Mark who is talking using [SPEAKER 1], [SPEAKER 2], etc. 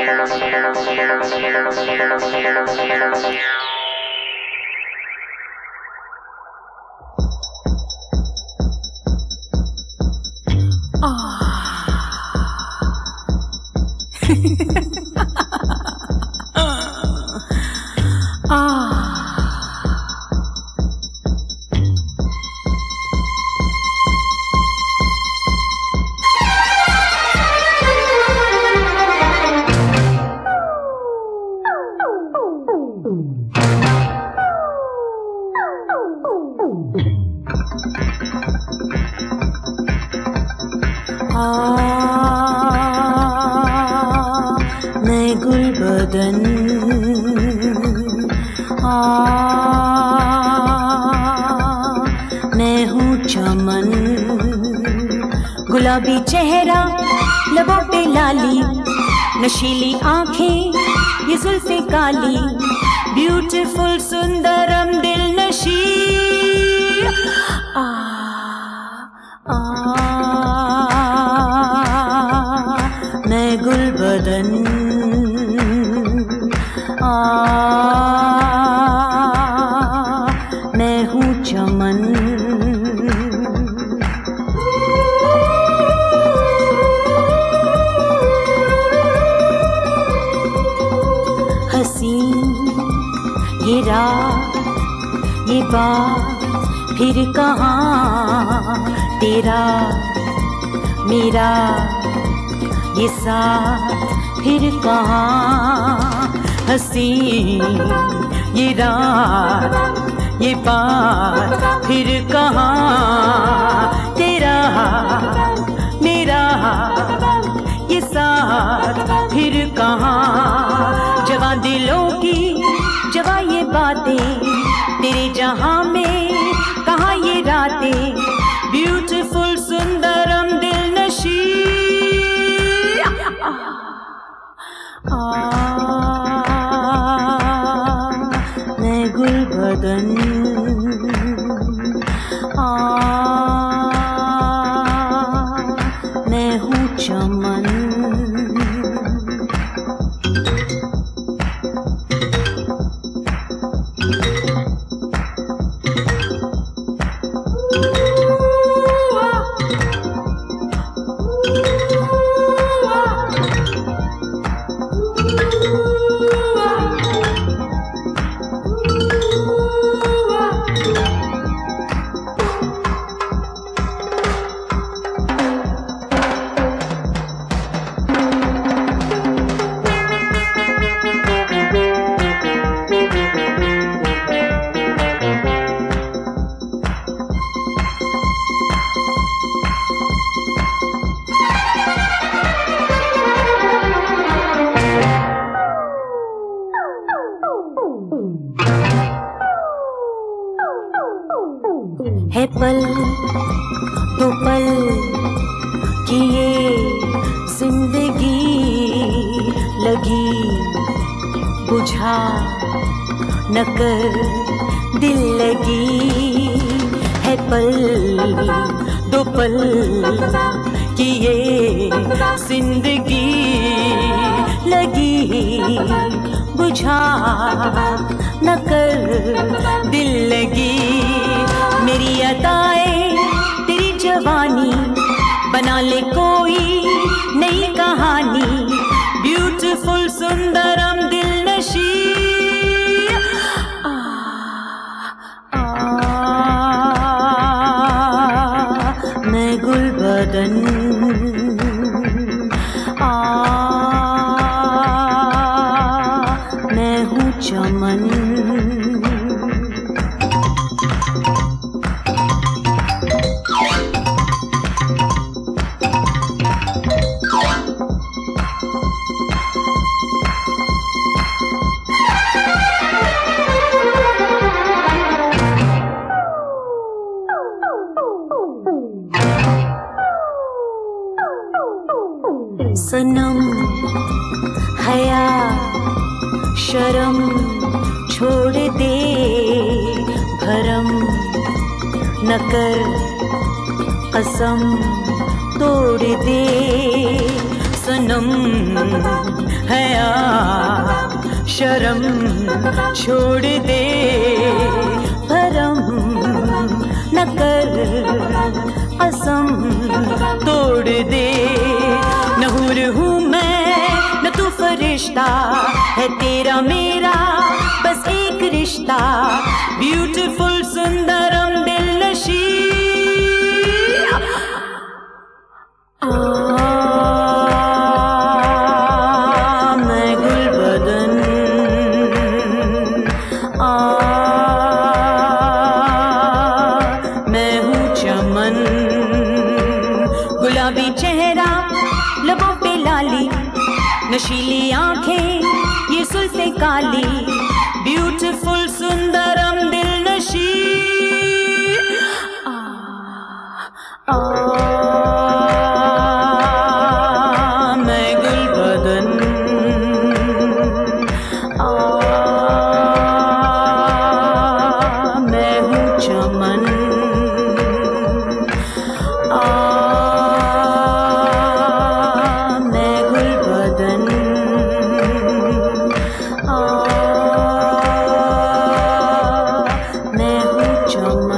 [SPEAKER 1] मैं गुलबदन मैं हूँ चमन, गुलाबी चेहरा, लबों पे लाली, नशीली आंखें, ये जुल्फे काली, ब्यूटीफुल सुंदरम दिल नशी। मैं गुलबदन मैं हूँ चमन। हसीन ये रात ये बात फिर कहाँ, तेरा मेरा ये साथ फिर कहाँ। हसीन ये रात ये बात फिर कहाँ, तेरा मेरा ये साथ फिर कहाँ। जवां दिलों की जवां ये बातें, तेरे जहां में कहाँ ये रातें, ब्यूटीफुल सुंदरम दिल नशी। मैं गुलबदन मैं हूँ चमन। है पल तो पल की ये जिंदगी, लगी बुझा न कर दिल लगी। है पल दो पल की ये जिंदगी, लगी बुझा न कर दिल लगी। मेरी अदाएं तेरी जवानी, बना ले कोई नई कहानी, ब्यूटीफुल सुंदरम दिल नशी। मैं गुलबदन मैं हूँ चमन। सनम हया शर्म छोड़ दे, भरम न कर कसम तोड़ दे। सनम हया शर्म छोड़ दे, भरम न कर, कसम तोड़ दे। न हूर हूँ मैं न तू फरिश्ता, है तेरा मेरा बस एक रिश्ता। ब्यूटीफुल सुंदरम दिलनशी, मैं गुलबदन, मैं हूँ चमन। गुलाबी चेहरा लबों पे लाली, नशीली आंखें ये सुल्फे काली। ब्यूटीफुल सुंदरम दिलनशी, मैं गुलबदन, मैं हूँ चमन। मैं गुलबदन, मैं हूँ चमन।